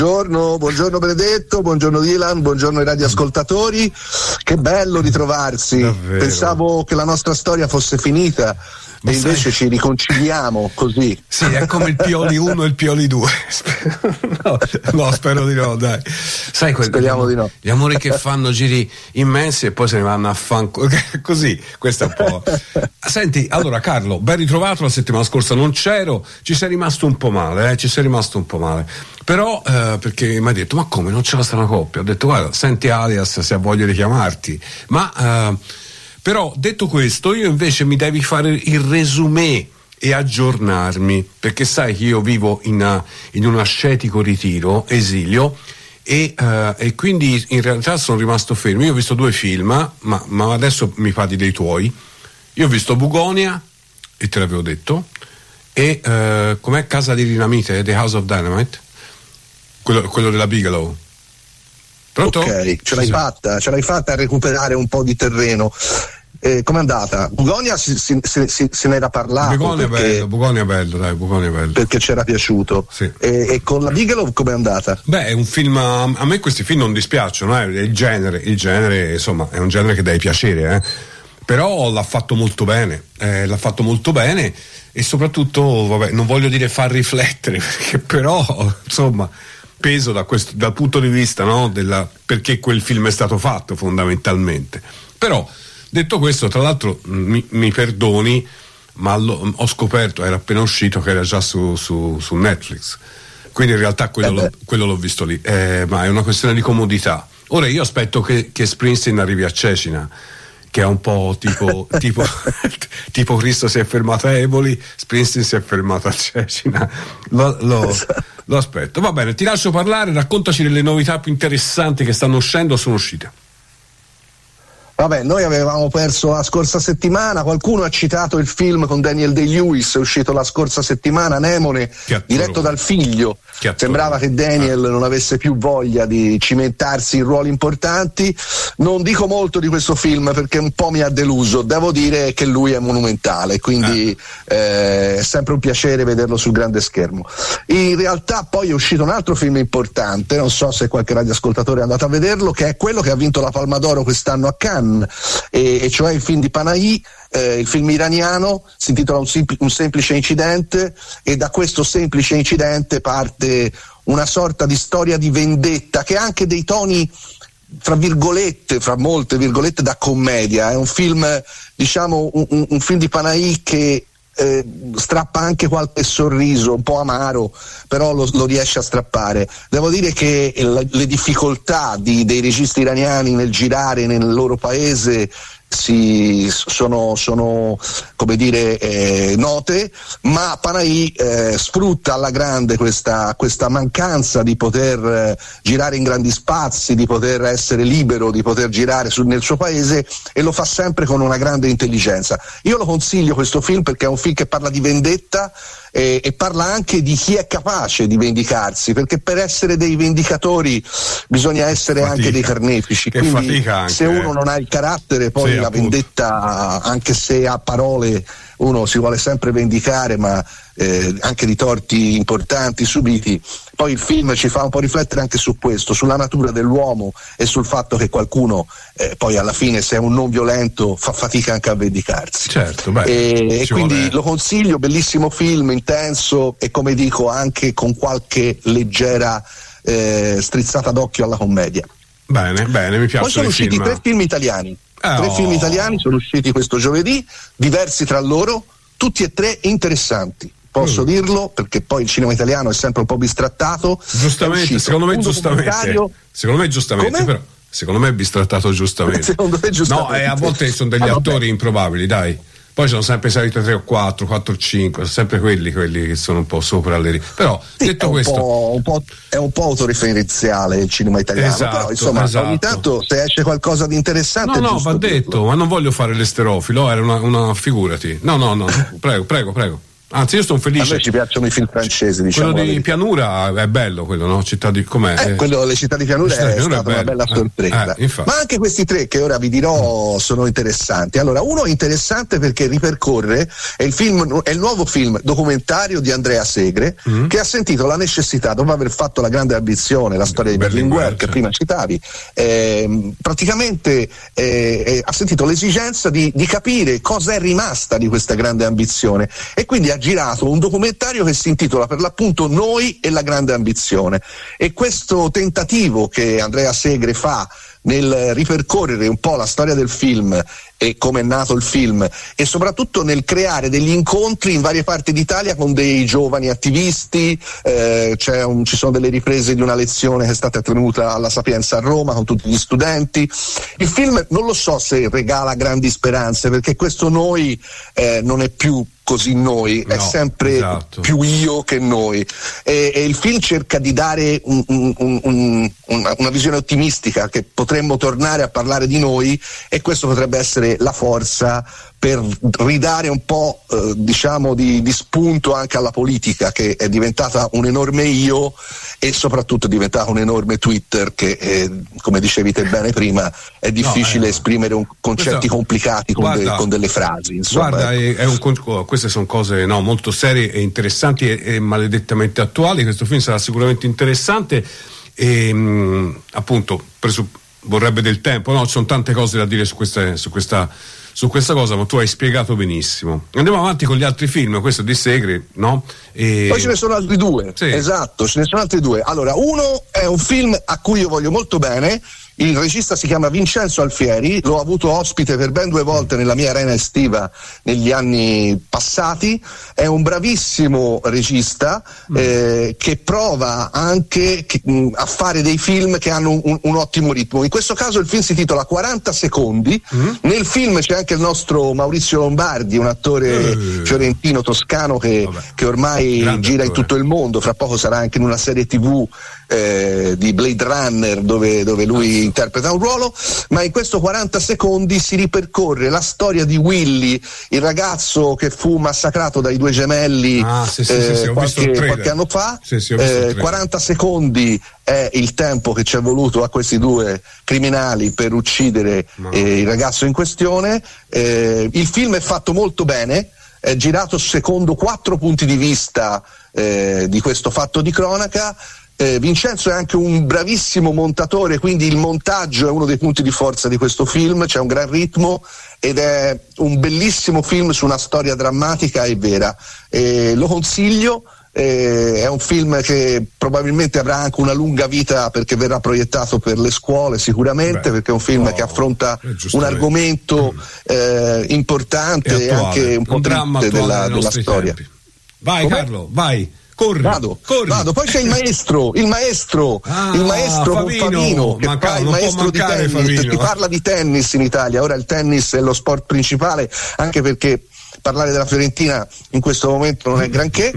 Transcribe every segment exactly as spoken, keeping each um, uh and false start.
Buongiorno, buongiorno Benedetto, buongiorno Dylan, buongiorno ai radioascoltatori. Che bello ritrovarsi. Davvero. Pensavo che la nostra storia fosse finita. Ma e invece sai... ci riconciliamo così. Sì, è come il Pioli uno e il Pioli due. No, no, spero di no, dai. Sai, quel, speriamo di no. Gli amori che fanno giri immensi e poi se ne vanno a fanculo. Così, questo è un po'. Senti, allora Carlo, ben ritrovato, la settimana scorsa non c'ero, ci sei rimasto un po' male, eh? Ci sei rimasto un po' male. Però, eh, perché mi hai detto, ma come, non c'è la strana coppia? Ho detto, guarda, senti Alias se ha voglia di chiamarti. Ma... Eh, Però detto questo, io invece mi devi fare il resumé e aggiornarmi, perché sai che io vivo in, a, in un ascetico ritiro, esilio, e, uh, e quindi in realtà sono rimasto fermo. Io ho visto due film, ma, ma adesso mi parli dei tuoi. Io ho visto Bugonia, e te l'avevo detto, e uh, com'è Casa di Dinamite, The House of Dynamite, quello, quello della Bigelow. Pronto? Ok, ce l'hai sì. fatta, ce l'hai fatta a recuperare un po' di terreno. Eh, com'è andata? Bugonia si, si, si, si, se n'era parlato. Bugonia perché, è bello, Bugonia è bello, dai, Bugonia è bello. Perché c'era piaciuto. Sì. E, e con la Bigelow com'è andata? Beh, è un film, a me questi film non dispiacciono, eh, il genere, il genere, insomma, è un genere che deve piacere, eh. Però l'ha fatto molto bene, eh, l'ha fatto molto bene e soprattutto, vabbè, non voglio dire far riflettere, perché però, insomma, peso da questo, dal punto di vista, no, della, perché quel film è stato fatto fondamentalmente. Però detto questo, tra l'altro mi, mi perdoni, ma lo, ho scoperto, era appena uscito, che era già su, su, su Netflix, quindi in realtà quello, eh l'ho, quello l'ho visto lì, eh, ma è una questione di comodità. Ora io aspetto che, che Springsteen arrivi a Cecina, che è un po' tipo tipo, tipo Cristo si è fermato a Eboli, Springsteen si è fermato a Cecina. Lo, lo, lo aspetto. Va bene, ti lascio parlare, raccontaci delle novità più interessanti che stanno uscendo o sono uscite. Vabbè, noi avevamo perso la scorsa settimana, qualcuno ha citato il film con Daniel Day-Lewis, è uscito la scorsa settimana, Anemone, diretto dal figlio. Sembrava che Daniel ah. non avesse più voglia di cimentarsi in ruoli importanti. Non dico molto di questo film perché un po' mi ha deluso, devo dire che lui è monumentale, quindi ah. eh, è sempre un piacere vederlo sul grande schermo. In realtà poi è uscito un altro film importante, non so se qualche radioascoltatore è andato a vederlo, che è quello che ha vinto la Palma d'Oro quest'anno a Cannes, E, e cioè il film di Panahi, eh, il film iraniano, si intitola un, sempl- un semplice incidente, e da questo semplice incidente parte una sorta di storia di vendetta che ha anche dei toni, fra virgolette, fra molte virgolette, da commedia. È un film, diciamo, un, un film di Panahi che Eh, strappa anche qualche sorriso un po' amaro, però lo, lo riesce a strappare. Devo dire che le, le difficoltà di, dei registi iraniani nel girare nel loro paese si, sono, sono come dire eh, note, ma Panahi eh, sfrutta alla grande questa, questa mancanza di poter eh, girare in grandi spazi, di poter essere libero, di poter girare su, nel suo paese, e lo fa sempre con una grande intelligenza. Io lo consiglio questo film perché è un film che parla di vendetta e, e parla anche di chi è capace di vendicarsi, perché per essere dei vendicatori bisogna essere fatica, anche dei carnefici, che quindi anche, se uno non ha il carattere, poi sì, la appunto. vendetta, anche se a parole uno si vuole sempre vendicare, ma eh, anche di torti importanti subiti, poi il film ci fa un po' riflettere anche su questo, sulla natura dell'uomo e sul fatto che qualcuno eh, poi alla fine, se è un non violento, fa fatica anche a vendicarsi. Certo, beh, e, e quindi vuole... lo consiglio, bellissimo film, intenso e, come dico, anche con qualche leggera eh, strizzata d'occhio alla commedia. Bene, bene, mi piace. Poi sono usciti film. tre film italiani. Oh. Tre film italiani sono usciti questo giovedì, diversi tra loro, tutti e tre interessanti. Posso mm. dirlo, perché poi il cinema italiano è sempre un po' bistrattato. Giustamente, secondo me giustamente. Secondo me giustamente, Come? però. Secondo me è bistrattato giustamente. Secondo me giustamente. No, e a volte sono degli ah, attori improbabili, dai. Poi sono sempre salite tre o quattro, quattro o cinque, sono sempre quelli, quelli che sono un po' sopra le righe. Però, sì, detto è un questo. Po', un po', è un po' autoreferenziale il cinema italiano. Esatto, però insomma, esatto. ogni tanto se esce qualcosa di interessante. No, è no, va detto, dirlo. ma non voglio fare l'esterofilo, era una, una figurati. No, no, no, prego, prego, prego. Anzi, io sono felice. A noi ci piacciono i film francesi, diciamo. Quello di Pianura è bello, quello, no? Città di com'è? Eh, quello Le città di Pianura città è di Pianura stata è una bella sorpresa. Eh, Ma anche questi tre che ora vi dirò sono interessanti. Allora, uno è interessante perché ripercorre, è il film, è il nuovo film documentario di Andrea Segre, mm. che ha sentito la necessità, dopo aver fatto La grande ambizione, la storia di Berlinguer, che prima citavi, eh, praticamente eh, eh, ha sentito l'esigenza di, di capire cosa è rimasta di questa grande ambizione, e quindi ha girato un documentario che si intitola per l'appunto Noi e la grande ambizione. E questo tentativo che Andrea Segre fa nel ripercorrere un po' la storia del film e come è nato il film, e soprattutto nel creare degli incontri in varie parti d'Italia con dei giovani attivisti, eh, c'è un, ci sono delle riprese di una lezione che è stata tenuta alla Sapienza a Roma con tutti gli studenti. Il film non lo so se regala grandi speranze, perché questo noi eh, non è più così noi, no, è sempre esatto. più io che noi, e, e il film cerca di dare un, un, un, una, una visione ottimistica, che potremmo tornare a parlare di noi, e questo potrebbe essere la forza per ridare un po' eh, diciamo di, di spunto anche alla politica, che è diventata un enorme io, e soprattutto è diventata un enorme Twitter che eh, come dicevi te bene prima è difficile no, eh, esprimere un, concetti questo, complicati con, guarda, de, con delle frasi, insomma, guarda ecco. è, è un, queste sono cose no, molto serie e interessanti e, e maledettamente attuali. Questo film sarà sicuramente interessante e mh, appunto presu- vorrebbe del tempo, no? Ci sono tante cose da dire su, queste, su questa su questa cosa, ma tu hai spiegato benissimo. Andiamo avanti con gli altri film, questo di Segre, no? E... Poi ce ne sono altri due, sì. Esatto, ce ne sono altri due. Allora, uno è un film a cui io voglio molto bene. Il regista si chiama Vincenzo Alfieri, l'ho avuto ospite per ben due volte nella mia arena estiva negli anni passati. È un bravissimo regista mm. eh, che prova anche che, mh, a fare dei film che hanno un, un ottimo ritmo. In questo caso il film si intitola quaranta secondi. Mm. Nel film c'è anche il nostro Maurizio Lombardi, un attore mm. fiorentino toscano che, che ormai Grande gira attore. in tutto il mondo. Fra poco sarà anche in una serie tivù eh, di Blade Runner dove, dove lui interpreta un ruolo. Ma in questo quaranta secondi si ripercorre la storia di Willy, il ragazzo che fu massacrato dai due gemelli ah, sì, sì, eh, sì, sì, qualche, qualche anno fa. Sì, sì, eh, quaranta secondi è il tempo che ci è voluto a questi due criminali per uccidere no. eh, il ragazzo in questione. Eh, il film è fatto molto bene, è girato secondo quattro punti di vista eh, di questo fatto di cronaca. Eh, Vincenzo è anche un bravissimo montatore, quindi il montaggio è uno dei punti di forza di questo film, c'è un gran ritmo ed è un bellissimo film su una storia drammatica e vera. Eh, lo consiglio, eh, è un film che probabilmente avrà anche una lunga vita perché verrà proiettato per le scuole sicuramente. Beh, perché è un film no, che affronta un argomento eh, importante e anche un po' un triste della, della storia. Tempi. Vai Com'è? Carlo, vai. Corri, vado, corri. vado. Poi c'è il maestro, il maestro, ah, il maestro Favino, Favino che manca, fa il maestro di tennis. Favino. Si parla di tennis in Italia, ora il tennis è lo sport principale, anche perché parlare della Fiorentina in questo momento non è granché.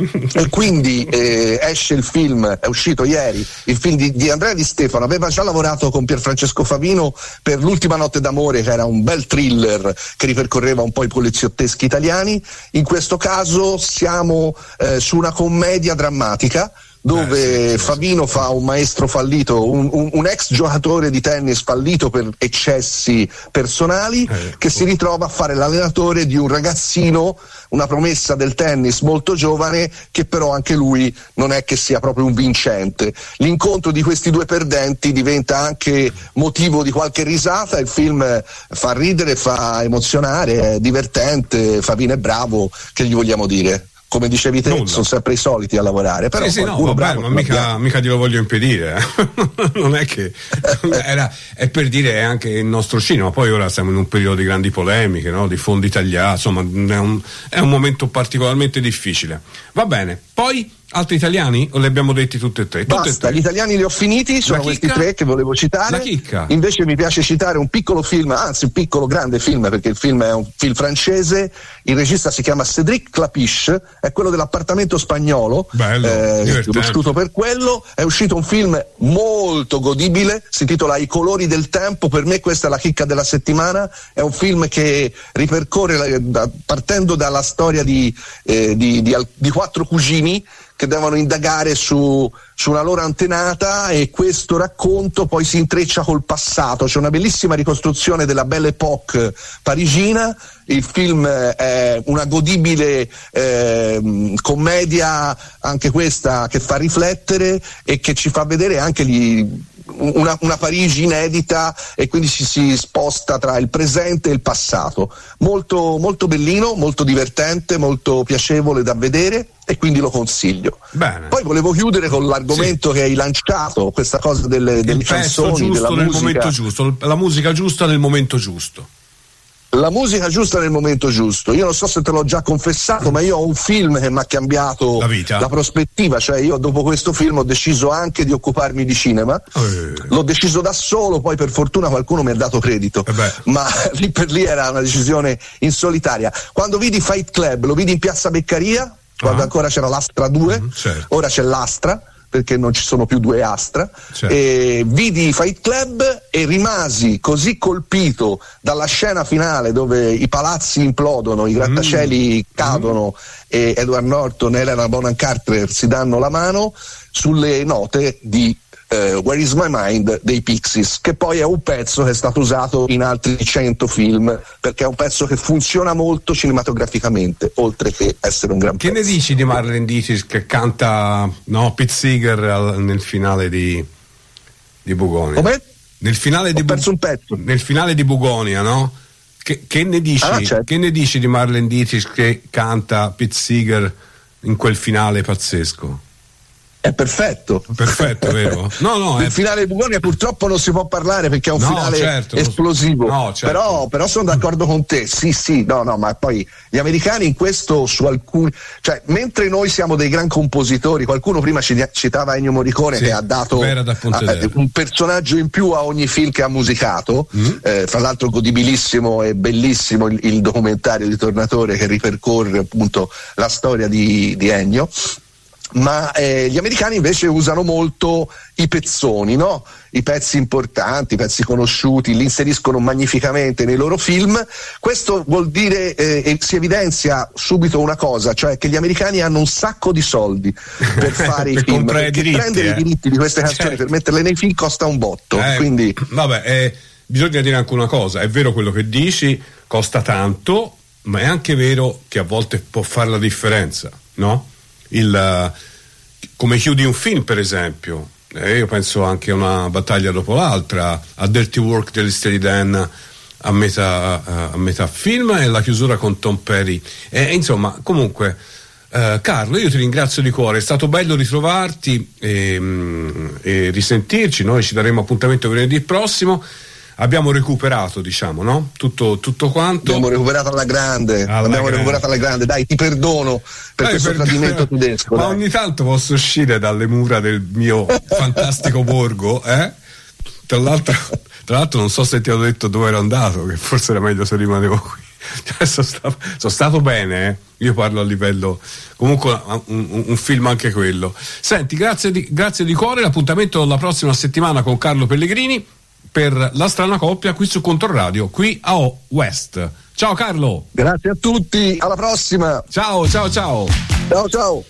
E quindi eh, esce il film, è uscito ieri, il film di, di Andrea Di Stefano. Aveva già lavorato con Pierfrancesco Favino per L'ultima notte d'amore, che era un bel thriller che ripercorreva un po' i poliziotteschi italiani. In questo caso siamo eh, su una commedia drammatica dove eh, sì, Favino fa un maestro fallito, un, un, un ex giocatore di tennis fallito per eccessi personali, eh, che oh. si ritrova a fare l'allenatore di un ragazzino, una promessa del tennis molto giovane, che però anche lui non è che sia proprio un vincente. L'incontro di questi due perdenti diventa anche motivo di qualche risata. Il film fa ridere, fa emozionare, è divertente. Favino è bravo, che gli vogliamo dire? Come dicevi te, Nulla. sono sempre i soliti a lavorare, però sì, sì, no, vabbè, ma mica, mica glielo voglio impedire, eh. Non è che era, è per dire, è anche il nostro cinema. Poi ora siamo in un periodo di grandi polemiche, no? Di fondi tagliati, insomma è un, è un momento particolarmente difficile. Va bene, poi Altri italiani o li abbiamo detti tutti e tre? Basta, tutti e tre. Gli italiani li ho finiti, sono questi tre che volevo citare. La chicca. Invece mi piace citare un piccolo film, anzi un piccolo grande film, perché il film è un film francese, il regista si chiama Cédric Clapiche, è quello dell'Appartamento spagnolo. Bello, eh, conosciuto per quello. È uscito un film molto godibile, si intitola I colori del tempo, per me questa è la chicca della settimana, è un film che ripercorre, partendo dalla storia di, eh, di, di, di quattro cugini che devono indagare su, su una loro antenata, e questo racconto poi si intreccia col passato. C'è una bellissima ricostruzione della Belle Époque parigina. Il film è una godibile eh, commedia, anche questa, che fa riflettere e che ci fa vedere anche gli, una, una Parigi inedita, e quindi ci si sposta tra il presente e il passato. Molto, molto bellino, molto divertente, molto piacevole da vedere, e quindi lo consiglio. Bene. Poi volevo chiudere con l'argomento sì. che hai lanciato, questa cosa delle, delle canzoni, della nel musica. Momento giusto, la musica giusta nel momento giusto. La musica giusta nel momento giusto. Io non so se te l'ho già confessato, ma io ho un film che mi ha cambiato la vita, la prospettiva. Cioè, io dopo questo film ho deciso anche di occuparmi di cinema. Eh. L'ho deciso da solo, poi per fortuna qualcuno mi ha dato credito. Eh ma lì per lì era una decisione in solitaria. Quando vidi Fight Club, lo vidi in Piazza Beccaria, quando ah. ancora c'era l'Astra due, mm, certo. Ora c'è l'Astra, perché non ci sono più due Astra, certo. E vidi Fight Club e rimasi così colpito dalla scena finale dove i palazzi implodono, i grattacieli mm. cadono mm. e Edward Norton e Helena Bonham Carter si danno la mano, sulle note di Uh, Where Is My Mind dei Pixies, che poi è un pezzo che è stato usato in altri cento film, perché è un pezzo che funziona molto cinematograficamente, oltre che essere un gran che pezzo. Che ne dici di Marlene Dietrich che canta no, Pete Seeger al, nel finale di, di Bugonia? Come? Nel finale Ho di perso un pezzo. Nel finale di Bugonia, no? Che, che, ne dici, ah, certo. che ne dici di Marlene Dietrich che canta Pete Seeger in quel finale pazzesco? È perfetto. Perfetto, vero? No, no. Il è... finale di Bugonia purtroppo non si può parlare perché è un no, finale certo, esplosivo. No, certo. Però, però sono d'accordo con te. Sì, sì, no, no, ma poi gli americani in questo su alcuni. Cioè, mentre noi siamo dei gran compositori, qualcuno prima citava Ennio Morricone, sì, che ha dato a, un personaggio in più a ogni film che ha musicato. Mm. Eh, fra l'altro godibilissimo e bellissimo il, il documentario di Tornatore che ripercorre appunto la storia di, di Ennio. Ma eh, gli americani invece usano molto i pezzoni, no? I pezzi importanti, i pezzi conosciuti, li inseriscono magnificamente nei loro film. Questo vuol dire, eh, e si evidenzia subito una cosa, cioè che gli americani hanno un sacco di soldi per fare per i film, perché diritti, prendere eh. i diritti di queste canzoni, certo, per metterle nei film costa un botto. Eh, quindi vabbè, eh, bisogna dire anche una cosa, è vero quello che dici, costa tanto, ma è anche vero che a volte può fare la differenza, no? Il, come chiudi un film, per esempio, eh, io penso anche a Una battaglia dopo l'altra, a Dirty Work degli Steely Dan a metà, a metà film, e la chiusura con Tom Petty, e, e insomma comunque eh, Carlo, io ti ringrazio di cuore, è stato bello ritrovarti e, e risentirci. Noi ci daremo appuntamento venerdì prossimo. Abbiamo recuperato, diciamo, no? Tutto, tutto quanto. Abbiamo recuperato alla grande. Alla abbiamo grande. recuperato alla grande. Dai, ti perdono per dai, questo per... tradimento tedesco. Ma dai. ogni tanto posso uscire dalle mura del mio fantastico borgo, eh? Tra l'altro, tra l'altro non so se ti ho detto dove ero andato, che forse era meglio se rimanevo qui. Cioè, sono, stato, sono stato bene, eh? Io parlo a livello. Comunque un, un, un film anche quello. Senti, grazie di, grazie di cuore. L'appuntamento la prossima settimana con Carlo Pellegrini per La strana coppia qui su Controradio, qui a O West. Ciao Carlo. Grazie a tutti, alla prossima. Ciao, ciao, ciao. Ciao, ciao.